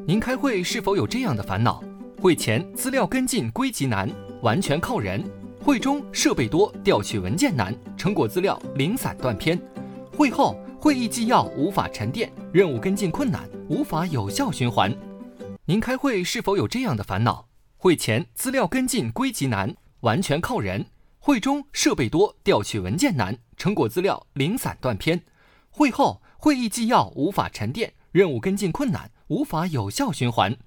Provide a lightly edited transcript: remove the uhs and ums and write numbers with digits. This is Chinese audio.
您开会是否有这样的烦恼？会前资料跟进归集难，完全靠人；会中设备多，调取文件难，成果资料零散断片；会后会议纪要无法沉淀，任务跟进困难，无法有效循环。您开会是否有这样的烦恼？会前资料跟进归集难，完全靠人；会中设备多，调取文件难，成果资料零散断片；会后会议纪要无法沉淀，任务跟进困难，无法有效循环。